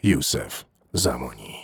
یوسف زمانی.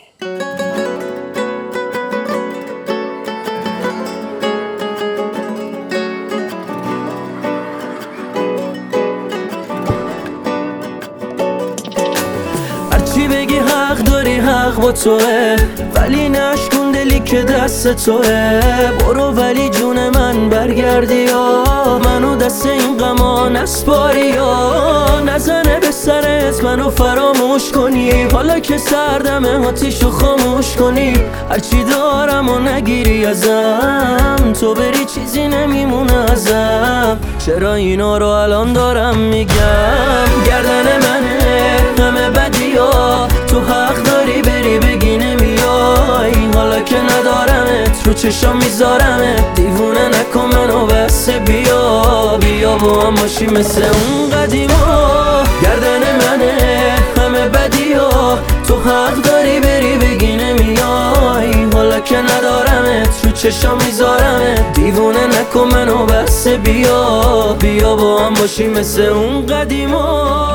هرچی بگی حق داری، حق با توه، ولی نشکن دلی که دست توه. برو ولی جون من برگردی یا منو دست این غما نسپاری یا نزنه به سرت منو فراموش کنی. حالا که سردمه آتیشو خاموش کنی. هرچی دارم و نگیری ازم، تو بری چیزی نمیمونه ازم. چرا اینا رو الان دارم میگم؟ گردن منه همه بدی ها، تو حق داری بری بگی نمیای. حالا که ندارمت رو چشام میذارمت، دیوونه نکن منو بس. بیا بیا با هم باشی مثل اون قدیما. گردن منه همه بدی ها، تو حق داری بری بگی نمیای. حالا که ندارمت رو چشام میذارمت، دیوونه نکن منو بس. بیا بیا با هم باشی مثل اون قدیما.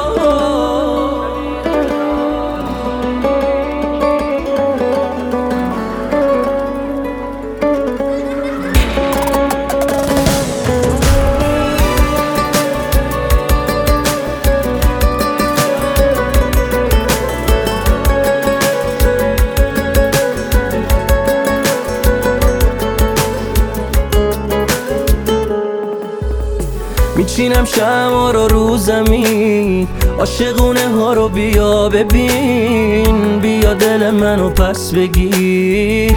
میچینم شمع رو زمین، عاشقونه ها رو بیا ببین. بیا دل منو پس بگیر،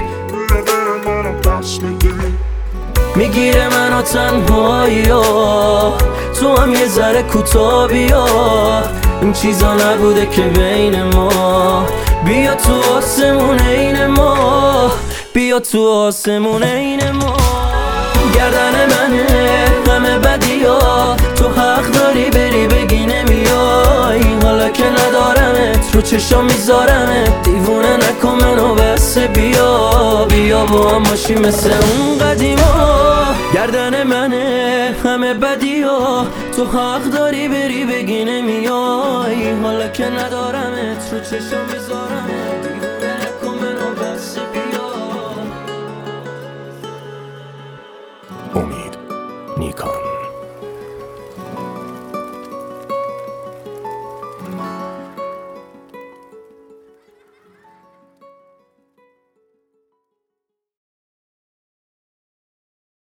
میگیره منو تنهایی ها، تو هم یه ذره کوتاه بیا. این چیزا نبوده که بین ما، بیا تو آسمون این ما، بیا تو آسمون این ما. گردن منه همه بدی ها، تو حق داری بری بگی نمیای. حالا که ندارمت رو چشام میذارمت، دیوونه نکن منو بس. بیا بیا با هم باشی مثل اون قدیما. گردن منه همه بدی ها، تو حق داری بری بگی نمیای. حالا که ندارمت رو چشام میذارمت، دیوونه نکن منو بس. بیا امید نیکان.